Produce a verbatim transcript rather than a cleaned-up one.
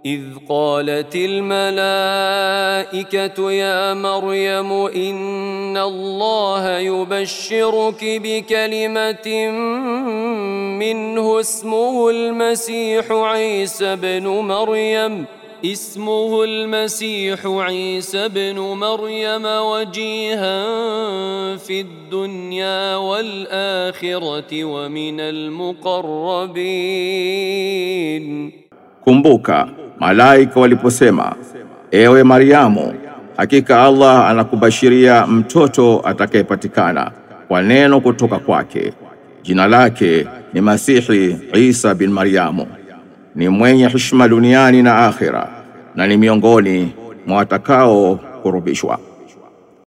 إذ قالت الملائكة يا مريم إن الله يبشرك بكلمة منه اسمه المسيح عيسى بن مريم اسمه المسيح عيسى بن مريم وجيها في الدنيا والآخرة ومن المقربين. Kumbuka malaika waliposema, ewe Mariamu, hakika Allah anakubashiria mtoto atakayepatikana kwa neno kutoka kwake. Jina lake ni Masihi Isa bin Mariamu. Ni mwenye heshima duniani na akhira, na ni miongoni mwa watakao kurubishwa.